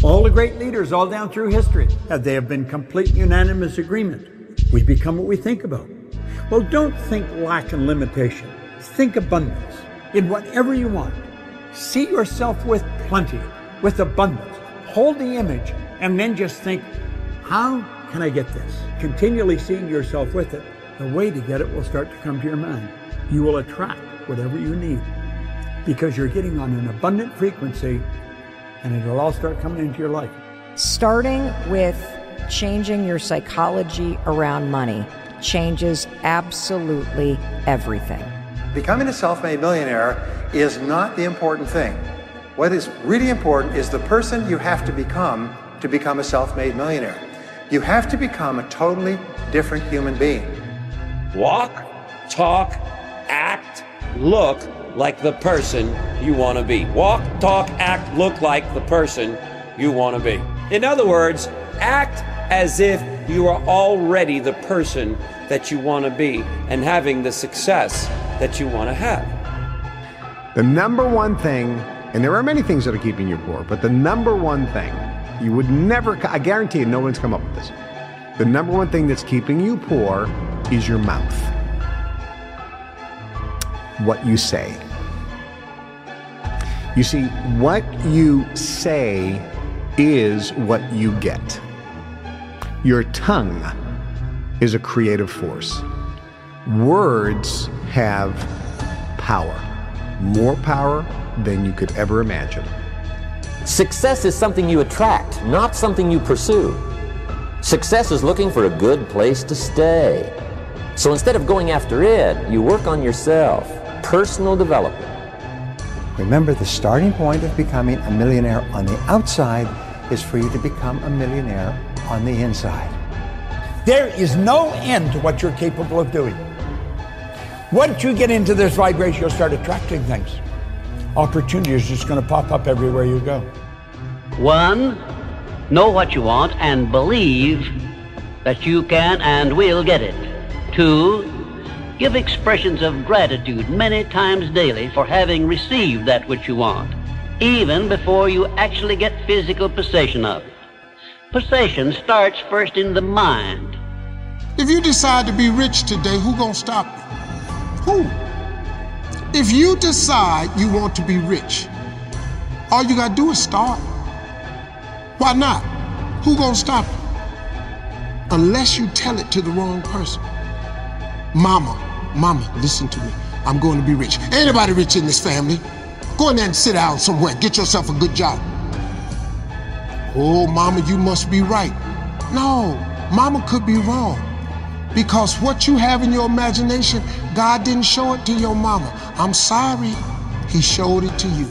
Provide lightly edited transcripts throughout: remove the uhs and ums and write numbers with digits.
All the great leaders all down through history, they have been complete unanimous agreement. We become what we think about. Well, don't think lack and limitation. Think abundance in whatever you want. See yourself with plenty, with abundance. Hold the image and then just think, how can I get this? Continually seeing yourself with it, the way to get it will start to come to your mind. You will attract whatever you need because you're getting on an abundant frequency and it'll all start coming into your life. Starting with changing your psychology around money changes absolutely everything. Becoming a self-made millionaire is not the important thing. What is really important is the person you have to become a self-made millionaire. You have to become a totally different human being. Walk, talk, act, look like the person you want to be. Walk, talk, act, look like the person you want to be. In other words, act as if you are already the person that you want to be and having the success that you want to have. The number one thing, and there are many things that are keeping you poor, but the number one thing, you would never, I guarantee you no one's come up with this. The number one thing that's keeping you poor is your mouth. What you say. You see, what you say is what you get. Your tongue is a creative force. Words have power, more power than you could ever imagine. Success is something you attract, not something you pursue. Success is looking for a good place to stay. So instead of going after it, you work on yourself. Personal development. Remember, the starting point of becoming a millionaire on the outside is for you to become a millionaire on the inside. There is no end to what you're capable of doing. Once you get into this vibration, you'll start attracting things. Opportunity is just going to pop up everywhere you go. 1, know what you want and believe that you can and will get it. 2, give expressions of gratitude many times daily for having received that which you want, even before you actually get physical possession of it. Possession starts first in the mind. If you decide to be rich today, who gonna stop you? Who? If you decide you want to be rich, all you gotta do is start. Why not? Who gonna stop you? Unless you tell it to the wrong person. Mama, listen to me. I'm going to be rich. Anybody rich in this family? Go in there and sit down somewhere. Get yourself a good job. Oh, mama, you must be right. No, mama could be wrong. Because what you have in your imagination, God didn't show it to your mama. I'm sorry, He showed it to you.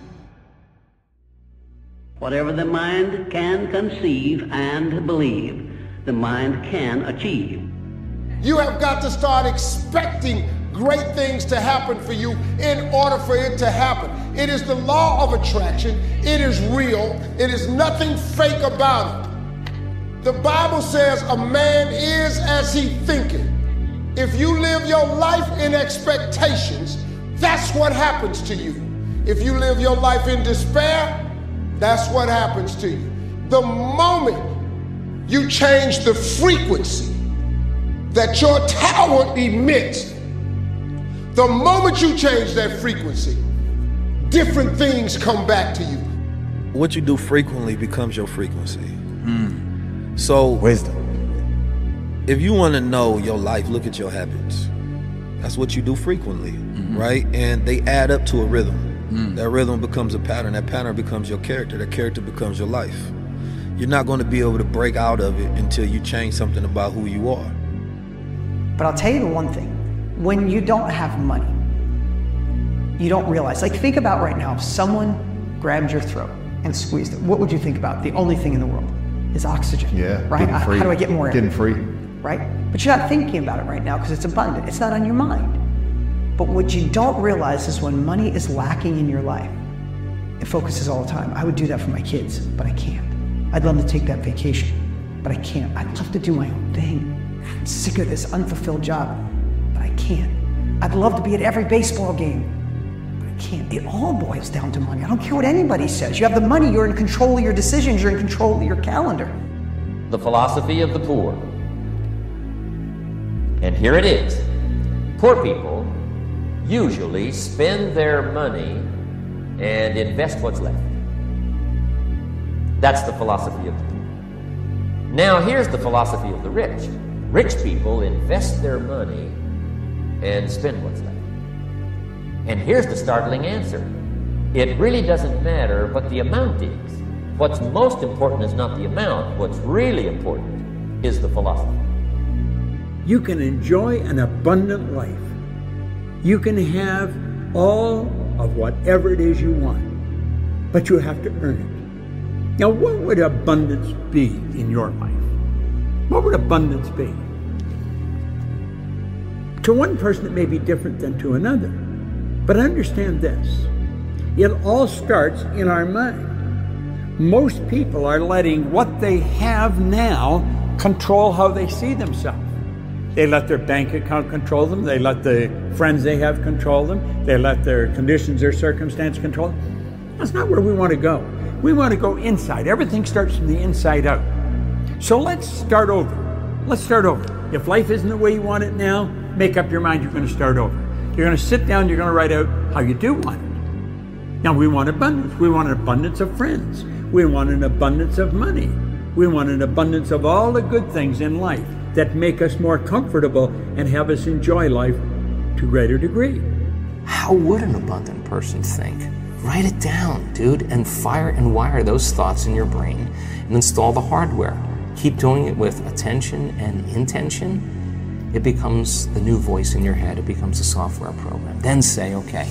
Whatever the mind can conceive and believe, the mind can achieve. You have got to start expecting great things to happen for you in order for it to happen. It is the law of attraction. It is real. It is nothing fake about it. The Bible says a man is as he thinketh. If you live your life in expectations, that's what happens to you. If you live your life in despair, that's what happens to you. The moment you change the frequency that your tower emits, the moment you change that frequency, different things come back to you. What you do frequently becomes your frequency. So, wisdom. If you want to know your life, look at your habits. That's what you do frequently, right? And they add up to a rhythm. That rhythm becomes a pattern. That pattern becomes your character. That character becomes your life. You're not going to be able to break out of it until you change something about who you are. But I'll tell you the one thing. When you don't have money, you don't realize. Like, think about right now, if someone grabbed your throat and squeezed it, what would you think about? The only thing in the world is oxygen. Yeah. Right? How do I get more air? Getting free. Right? But you're not thinking about it right now because it's abundant. It's not on your mind. But what you don't realize is when money is lacking in your life, it focuses all the time. I would do that for my kids, but I can't. I'd love to take that vacation, but I can't. I'd love to do my own thing. I'm sick of this unfulfilled job, but I can't. I'd love to be at every baseball game, but I can't. It all boils down to money. I don't care what anybody says. You have the money, you're in control of your decisions, you're in control of your calendar. The philosophy of the poor. And here it is. Poor people usually spend their money and invest what's left. That's the philosophy of the poor. Now here's the philosophy of the rich. Rich people invest their money and spend what's left. And here's the startling answer. It really doesn't matter what the amount is. What's most important is not the amount. What's really important is the philosophy. You can enjoy an abundant life. You can have all of whatever it is you want, but you have to earn it. Now, what would abundance be in your life? What would abundance be? To one person, it may be different than to another. But understand this, it all starts in our mind. Most people are letting what they have now control how they see themselves. They let their bank account control them. They let the friends they have control them. They let their conditions, their circumstance control them. That's not where we want to go. We want to go inside. Everything starts from the inside out. So let's start over. Let's start over. If life isn't the way you want it now, make up your mind you're going to start over. You're going to sit down, you're going to write out how you do want it. Now we want abundance. We want an abundance of friends. We want an abundance of money. We want an abundance of all the good things in life that make us more comfortable and have us enjoy life to a greater degree. How would an abundant person think? Write it down, dude, and fire and wire those thoughts in your brain and install the hardware. Keep doing it with attention and intention. It becomes the new voice in your head. It becomes a software program. Then say, okay,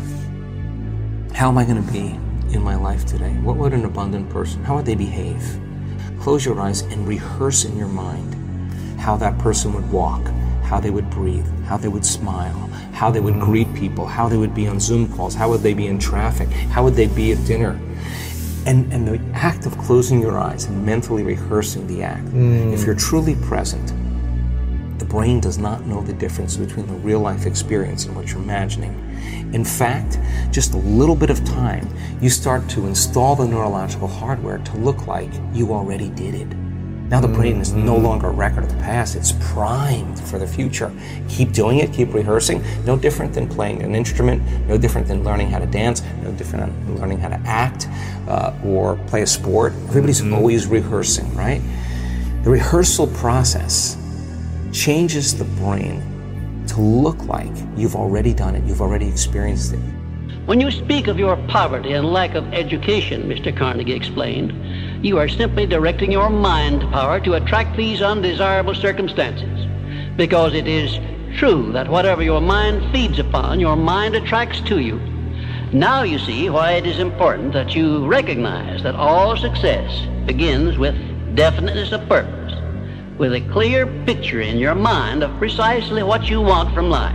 how am I going to be in my life today? What would an abundant person, how would they behave? Close your eyes and rehearse in your mind how that person would walk, how they would breathe, how they would smile, how they would greet people, how they would be on Zoom calls, how would they be in traffic, how would they be at dinner. And the act of closing your eyes and mentally rehearsing the act, if you're truly present, the brain does not know the difference between the real life experience and what you're imagining. In fact, just a little bit of time, you start to install the neurological hardware to look like you already did it. Now the brain is no longer a record of the past, it's primed for the future. Keep doing it, keep rehearsing. No different than playing an instrument, no different than learning how to dance, no different than learning how to act or play a sport. Everybody's always rehearsing, right? The rehearsal process changes the brain to look like you've already done it, you've already experienced it. When you speak of your poverty and lack of education, Mr. Carnegie explained, you are simply directing your mind power to attract these undesirable circumstances. Because it is true that whatever your mind feeds upon, your mind attracts to you. Now you see why it is important that you recognize that all success begins with definiteness of purpose, with a clear picture in your mind of precisely what you want from life.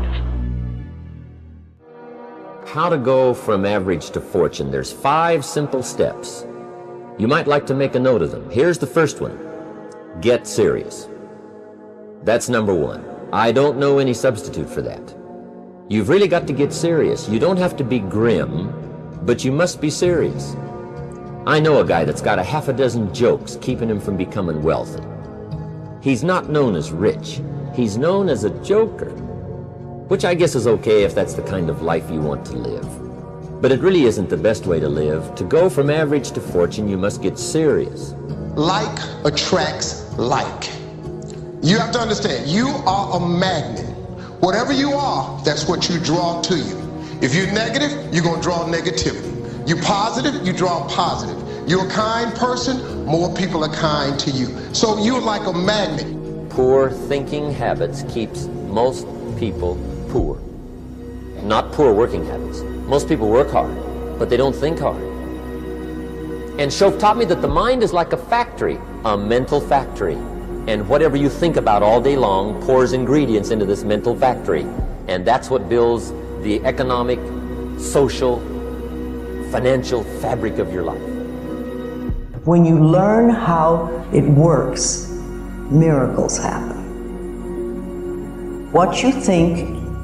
How to go from average to fortune. There's 5 simple steps. You might like to make a note of them. Here's the first one. Get serious. That's number 1. I don't know any substitute for that. You've really got to get serious. You don't have to be grim, but you must be serious. I know a guy that's got a half a dozen jokes keeping him from becoming wealthy. He's not known as rich. He's known as a joker, which I guess is okay if that's the kind of life you want to live. But it really isn't the best way to live. To go from average to fortune, you must get serious. Like attracts like. You have to understand, you are a magnet. Whatever you are, that's what you draw to you. If you're negative, you're going to draw negativity. You're positive, you draw positive. You're a kind person, more people are kind to you. So you're like a magnet. Poor thinking habits keeps most people poor. Not poor working habits. Most people work hard, but they don't think hard. And Shoaff taught me that the mind is like a factory, a mental factory. And whatever you think about all day long pours ingredients into this mental factory. And that's what builds the economic, social, financial fabric of your life. When you learn how it works, miracles happen. What you think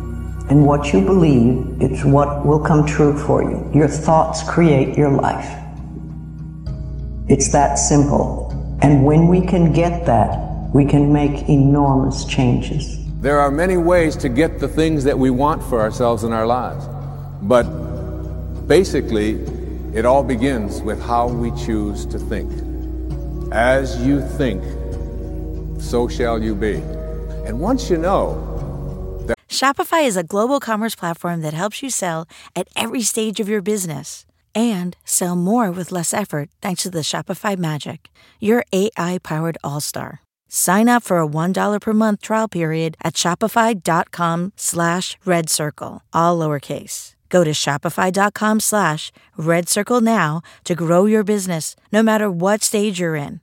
And what you believe, it's what will come true for you. Your thoughts create your life. It's that simple. And when we can get that, we can make enormous changes. There are many ways to get the things that we want for ourselves in our lives. But basically, it all begins with how we choose to think. As you think, so shall you be. And once you know that Shopify is a global commerce platform that helps you sell at every stage of your business and sell more with less effort thanks to the Shopify Magic, your AI-powered all-star. Sign up for a $1 per month trial period at shopify.com/redcircle, all lowercase. Go to shopify.com/redcircle now to grow your business, no matter what stage you're in.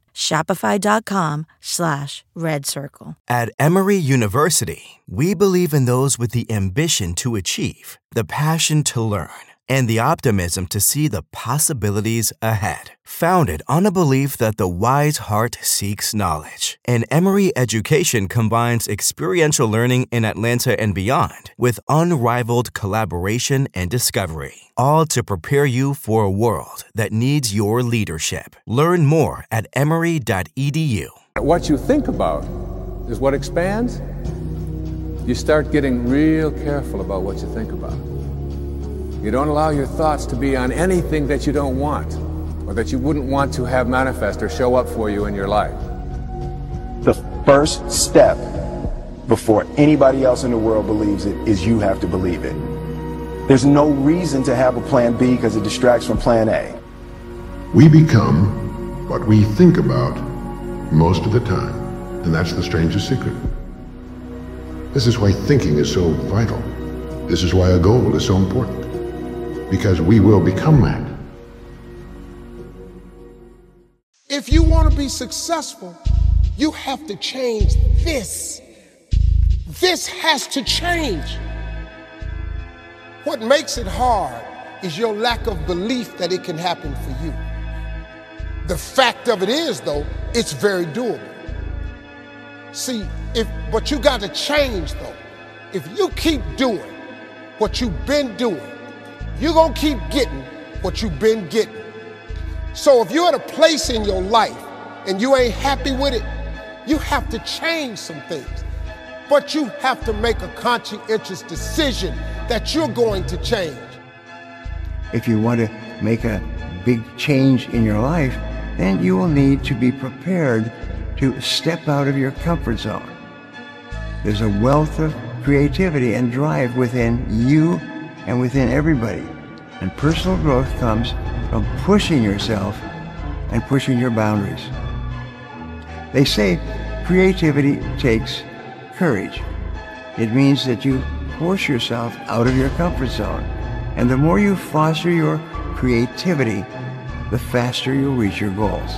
Shopify.com/redcircle. At Emory University, we believe in those with the ambition to achieve, the passion to learn, and the optimism to see the possibilities ahead. Founded on a belief that the wise heart seeks knowledge, and Emory education combines experiential learning in Atlanta and beyond with unrivaled collaboration and discovery, all to prepare you for a world that needs your leadership. Learn more at emory.edu. what you think about is what expands. You start getting real careful about what you think about. You don't allow your thoughts to be on anything that you don't want or that you wouldn't want to have manifest or show up for you in your life. The first step before anybody else in the world believes it is you have to believe it. There's no reason to have a plan B because it distracts from plan A. We become what we think about most of the time, and that's the strangest secret. This is why thinking is so vital. This is why a goal is so important. Because we will become that. If you want to be successful, you have to change this. This has to change. What makes it hard is your lack of belief that it can happen for you. The fact of it is, though, it's very doable. See, but you got to change, though. If you keep doing what you've been doing, you're going to keep getting what you've been getting. So if you're at a place in your life and you ain't happy with it, you have to change some things. But you have to make a conscientious decision that you're going to change. If you want to make a big change in your life, then you will need to be prepared to step out of your comfort zone. There's a wealth of creativity and drive within you and within everybody. And personal growth comes from pushing yourself and pushing your boundaries. They say creativity takes courage. It means that you force yourself out of your comfort zone. And the more you foster your creativity, the faster you'll reach your goals.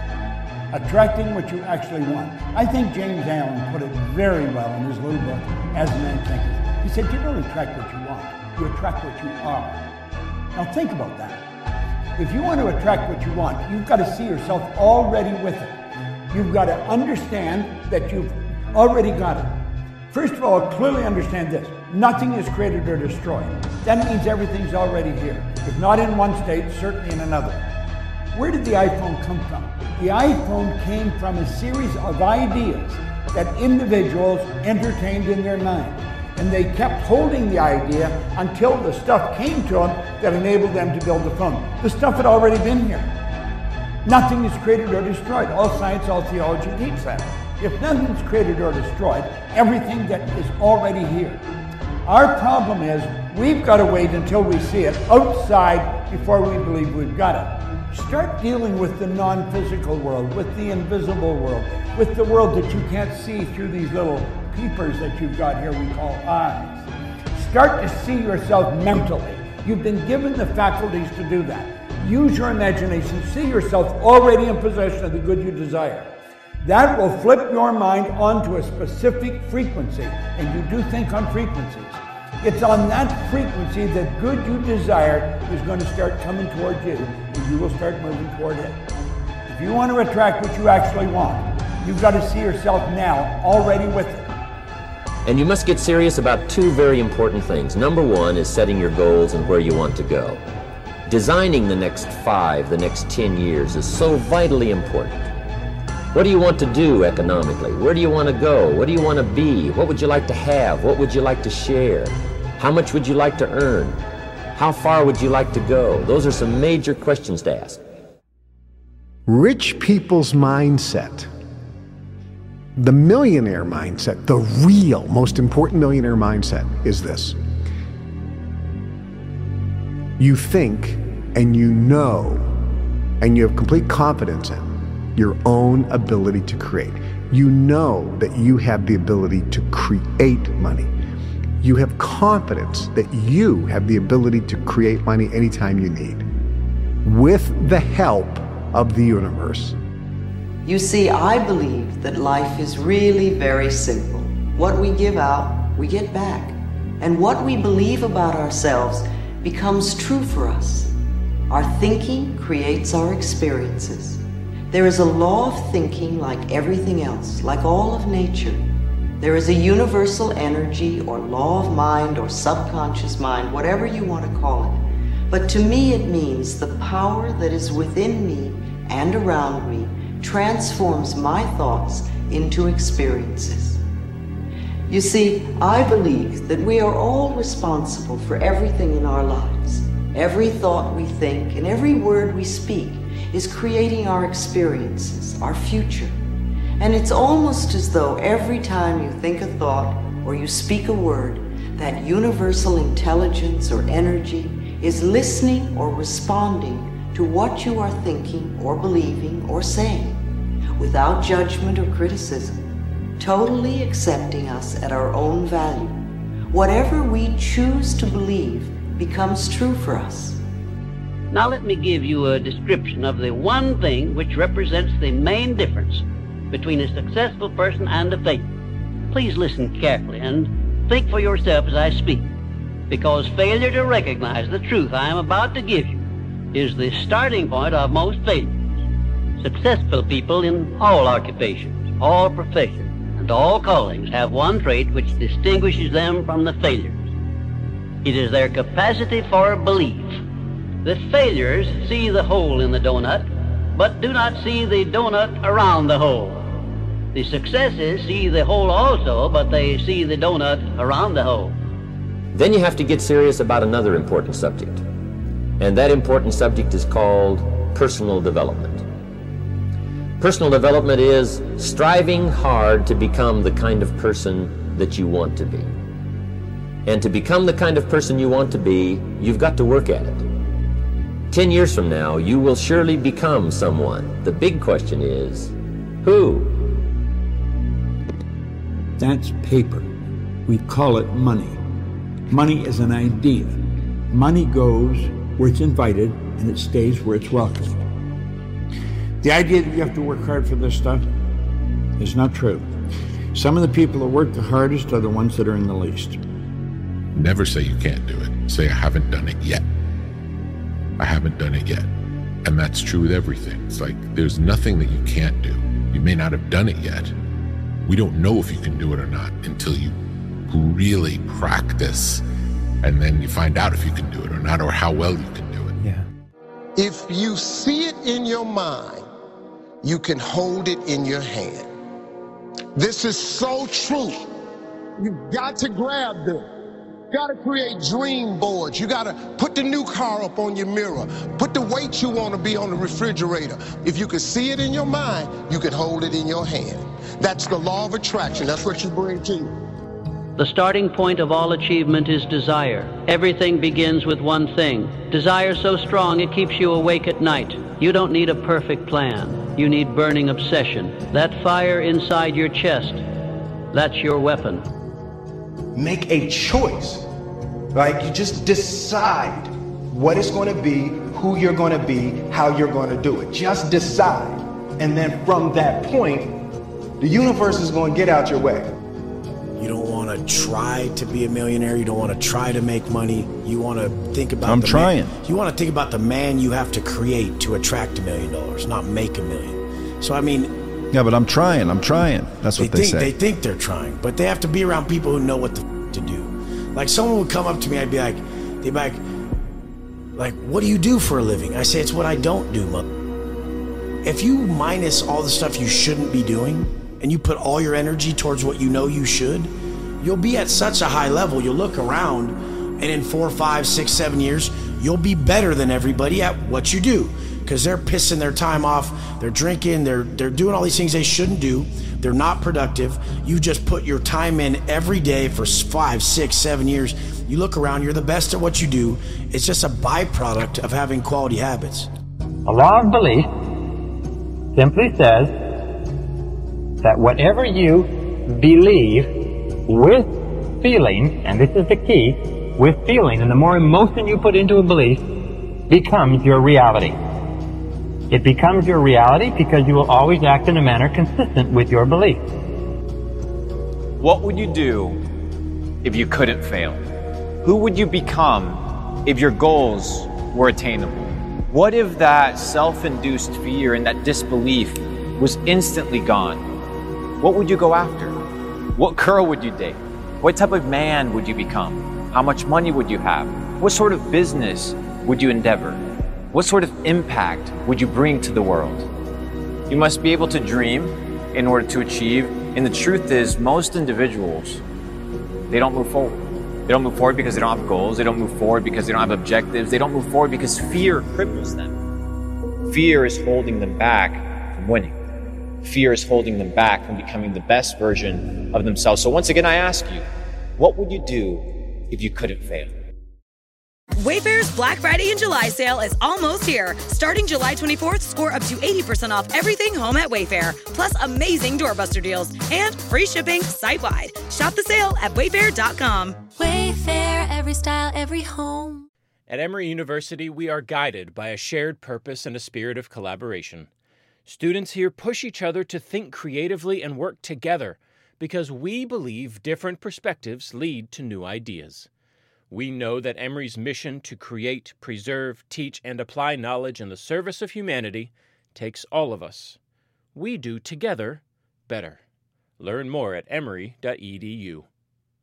Attracting what you actually want. I think James Allen put it very well in his little book, As a Man Thinketh. He said, you don't attract what you want, you attract what you are. Now think about that. If you want to attract what you want, you've got to see yourself already with it. You've got to understand that you've already got it. First of all, clearly understand this. Nothing is created or destroyed. That means everything's already here. If not in one state, certainly in another. Where did the iPhone come from? The iPhone came from a series of ideas that individuals entertained in their mind. And they kept holding the idea until the stuff came to them that enabled them to build the phone. The stuff had already been here. Nothing is created or destroyed. All science, all theology teach that. If nothing's created or destroyed, everything that is already here. Our problem is we've got to wait until we see it outside before we believe we've got it. Start dealing with the non-physical world, with the invisible world, with the world that you can't see through these little peepers that you've got here we call eyes. Start to see yourself mentally. You've been given the faculties to do that. Use your imagination. See yourself already in possession of the good you desire. That will flip your mind onto a specific frequency, and you do think on frequencies. It's on that frequency that good you desire is going to start coming towards you, and you will start moving toward it. If you want to attract what you actually want, you've got to see yourself now already with it. And you must get serious about two very important things. Number one is setting your goals and where you want to go. Designing the next 5, the next 10 years is so vitally important. What do you want to do economically? Where do you want to go? What do you want to be? What would you like to have? What would you like to share? How much would you like to earn? How far would you like to go? Those are some major questions to ask. Rich people's mindset, the millionaire mindset, the real most important millionaire mindset is this. You think and you know and you have complete confidence in your own ability to create. You know that you have the ability to create money. You have confidence that you have the ability to create money anytime you need, with the help of the universe. You see, I believe that life is really very simple. What we give out, we get back. And what we believe about ourselves becomes true for us. Our thinking creates our experiences. There is a law of thinking like everything else, like all of nature. There is a universal energy or law of mind or subconscious mind, whatever you want to call it. But to me it means the power that is within me and around me transforms my thoughts into experiences. You see, I believe that we are all responsible for everything in our lives. Every thought we think and every word we speak is creating our experiences, our future. And it's almost as though every time you think a thought or you speak a word, that universal intelligence or energy is listening or responding to what you are thinking or believing or saying, without judgment or criticism, totally accepting us at our own value. Whatever we choose to believe becomes true for us. Now let me give you a description of the one thing which represents the main difference between a successful person and a failure. Please listen carefully and think for yourself as I speak, because failure to recognize the truth I am about to give you is the starting point of most failures. Successful people in all occupations, all professions, and all callings have one trait which distinguishes them from the failures. It is their capacity for belief. The failures see the hole in the donut, but do not see the donut around the hole. The successes see the hole also, but they see the donut around the hole. Then you have to get serious about another important subject. And that important subject is called personal development. Personal development is striving hard to become the kind of person that you want to be. And to become the kind of person you want to be, you've got to work at it. 10 years from now, you will surely become someone. The big question is, who? That's paper. We call it money. Money is an idea. Money goes where it's invited, and it stays where it's welcomed. The idea that you have to work hard for this stuff is not true. Some of the people that work the hardest are the ones that are in the least. Never say you can't do it. Say, I haven't done it yet. I haven't done it yet. And that's true with everything. It's like there's nothing that you can't do. You may not have done it yet. We don't know if you can do it or not until you really practice, and then you find out if you can do it or not, or how well you can do it. Yeah. If you see it in your mind, you can hold it in your hand. This is so true. You've got to grab them. You got to create dream boards. You got to put the new car up on your mirror. Put the weight you want to be on the refrigerator. If you can see it in your mind, you can hold it in your hand. That's the law of attraction. That's what you bring to you. The starting point of all achievement is desire. Everything begins with one thing. Desire so strong it keeps you awake at night. You don't need a perfect plan. You need burning obsession. That fire inside your chest, that's your weapon. Make a choice. Like, you just decide what it's going to be, who you're going to be, how you're going to do it. Just decide. And then from that point, the universe is going to get out your way. You don't want to try to be a millionaire. You don't want to try to make money. You want to think about I'm trying. You want to think about the man you have to create to attract $1 million, not make $1 million. So, I mean, Yeah, but I'm trying. That's what they say. They think they're trying, but they have to be around people who know what to do. Like someone would come up to me, they'd be like, what do you do for a living? I say, it's what I don't do, mother. If you minus all the stuff you shouldn't be doing and you put all your energy towards what you know you should, you'll be at such a high level. You'll look around and in 4, 5, 6, 7 years, you'll be better than everybody at what you do because they're pissing their time off. They're drinking. They're doing all these things they shouldn't do. They're not productive. You just put your time in every day for 5, 6, 7 years. You look around, you're the best at what you do. It's just a byproduct of having quality habits. A law of belief simply says that whatever you believe with feeling, and this is the key, with feeling, and the more emotion you put into a belief, becomes your reality. It becomes your reality because you will always act in a manner consistent with your belief. What would you do if you couldn't fail? Who would you become if your goals were attainable? What if that self-induced fear and that disbelief was instantly gone? What would you go after? What girl would you date? What type of man would you become? How much money would you have? What sort of business would you endeavor? What sort of impact would you bring to the world? You must be able to dream in order to achieve, and the truth is most individuals, they don't move forward. They don't move forward because they don't have goals. They don't move forward because they don't have objectives. They don't move forward because fear cripples them. Fear is holding them back from winning. Fear is holding them back from becoming the best version of themselves. So once again, I ask you, what would you do if you couldn't fail? Wayfair's Black Friday and July sale is almost here. Starting July 24th, score up to 80% off everything home at Wayfair. Plus amazing doorbuster deals and free shipping site-wide. Shop the sale at wayfair.com. Wayfair, every style, every home. At Emory University, we are guided by a shared purpose and a spirit of collaboration. Students here push each other to think creatively and work together because we believe different perspectives lead to new ideas. We know that Emory's mission to create, preserve, teach, and apply knowledge in the service of humanity takes all of us. We do together better. Learn more at emory.edu.